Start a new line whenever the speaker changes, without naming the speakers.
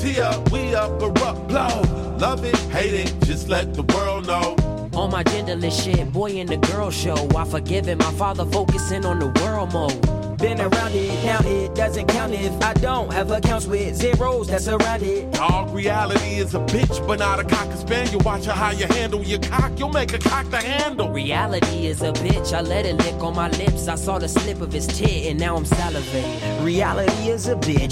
Tee up, we up, erupt, blow. Love it, hate it, just let the world know.
On my genderless shit, boy in the girl show. I forgive it, my father focusing on the world mode.
Been around it, now it doesn't count if I don't have accounts with zeros that's around it.
Dog, reality is a bitch, but not a cocker spaniel. Watch how you handle your cock, you'll make a cock to handle.
Reality is a bitch, I let it lick on my lips. I saw the slip of his tit and now I'm salivating.
Reality is a bitch.